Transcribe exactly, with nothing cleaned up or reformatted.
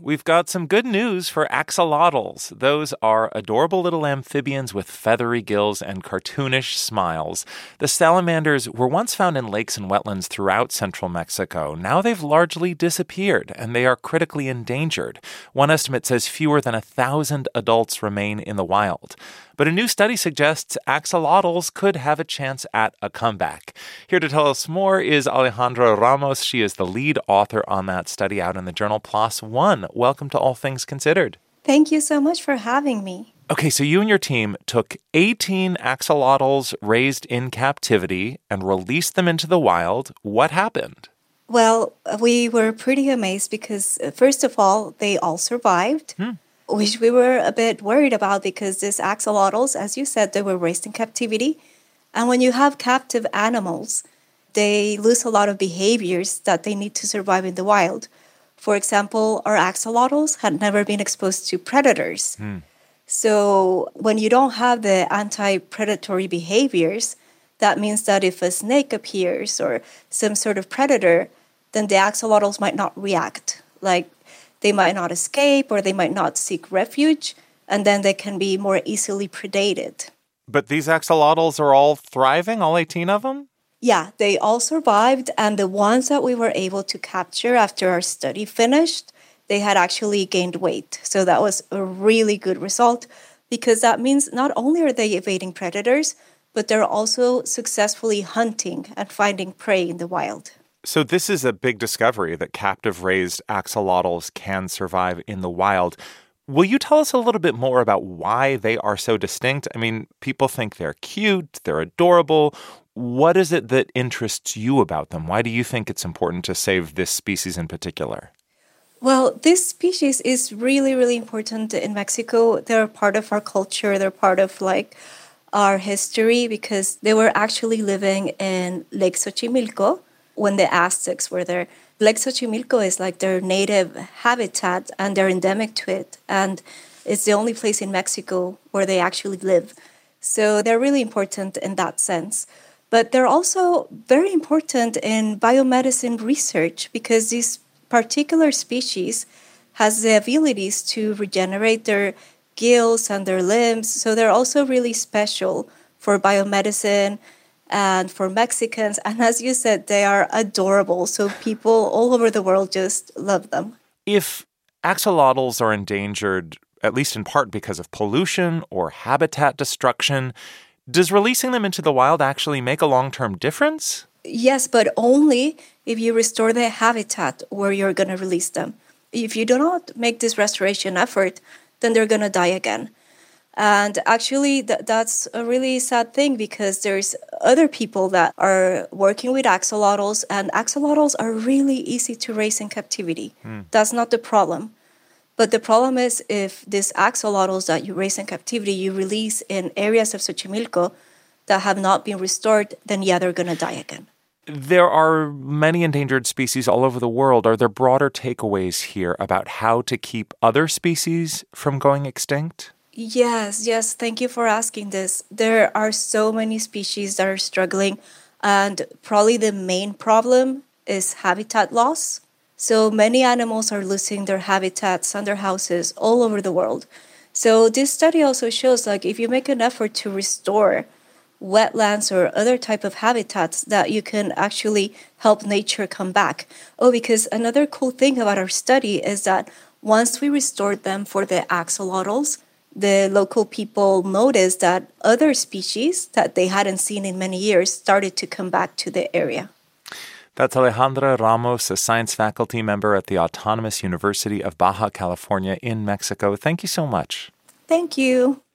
we've got some good news for axolotls. Those are adorable little amphibians with feathery gills and cartoonish smiles. The salamanders were once found in lakes and wetlands throughout central Mexico. Now they've largely disappeared, and they are critically endangered. One estimate says fewer than a thousand adults remain in the wild. But a new study suggests axolotls could have a chance at a comeback. Here to tell us more is Alejandra Ramos. She is the lead author on that study out in the journal PLOS One. Welcome to All Things Considered. Thank you so much for having me. Okay, so you and your team took eighteen axolotls raised in captivity and released them into the wild. What happened? Well, we were pretty amazed because, first of all, they all survived. Hmm. Which we were a bit worried about because these axolotls, as you said, they were raised in captivity. And when you have captive animals, they lose a lot of behaviors that they need to survive in the wild. For example, our axolotls had never been exposed to predators. Mm. So when you don't have the anti-predatory behaviors, that means that if a snake appears or some sort of predator, then the axolotls might not react. Like, they might not escape or they might not seek refuge, and then they can be more easily predated. But these axolotls are all thriving, all eighteen of them? Yeah, they all survived, and the ones that we were able to capture after our study finished, they had actually gained weight. So that was a really good result because that means not only are they evading predators, but they're also successfully hunting and finding prey in the wild. So this is a big discovery that captive-raised axolotls can survive in the wild. Will you tell us a little bit more about why they are so distinct? I mean, people think they're cute, they're adorable. What is it that interests you about them? Why do you think it's important to save this species in particular? Well, this species is really, really important in Mexico. They're part of our culture. They're part of, like, our history because they were actually living in Lake Xochimilco when the Aztecs were there. Lake Xochimilco is like their native habitat and they're endemic to it. And it's the only place in Mexico where they actually live. So they're really important in that sense. But they're also very important in biomedicine research because this particular species has the abilities to regenerate their gills and their limbs. So they're also really special for biomedicine and for Mexicans. And as you said, they are adorable. So people all over the world just love them. If axolotls are endangered, at least in part because of pollution or habitat destruction, does releasing them into the wild actually make a long-term difference? Yes, but only if you restore the habitat where you're going to release them. If you do not make this restoration effort, then they're going to die again. And actually, th- that's a really sad thing because there's other people that are working with axolotls, and axolotls are really easy to raise in captivity. Mm. That's not the problem. But the problem is if these axolotls that you raise in captivity, you release in areas of Xochimilco that have not been restored, then yeah, they're going to die again. There are many endangered species all over the world. Are there broader takeaways here about how to keep other species from going extinct? Yes, yes. Thank you for asking this. There are so many species that are struggling, and probably the main problem is habitat loss. So many animals are losing their habitats and their houses all over the world. So this study also shows, like, if you make an effort to restore wetlands or other type of habitats, that you can actually help nature come back. Oh, because another cool thing about our study is that once we restored them for the axolotls, the local people noticed that other species that they hadn't seen in many years started to come back to the area. That's Alejandra Ramos, a science faculty member at the Autonomous University of Baja California in Mexico. Thank you so much. Thank you.